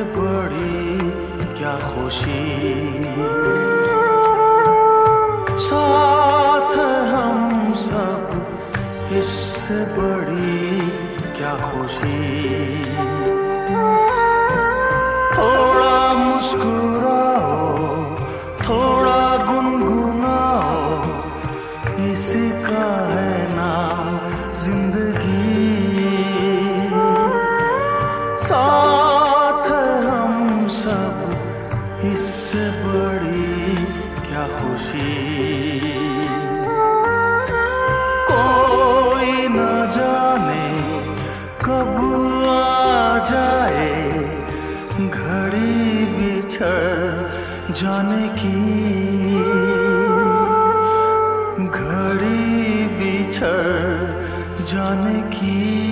बड़ी क्या खुशी, साथ हम सब इससे बड़ी क्या खुशी। थोड़ा मुस्कुराओ, थोड़ा गुनगुनाओ, इसी का है नाम जिंदगी। साथ हम सब इससे बड़ी क्या खुशी। कोई न जाने कब आ जाए घड़ी बिछड़ जाने की, घड़ी बिछड़ जाने की।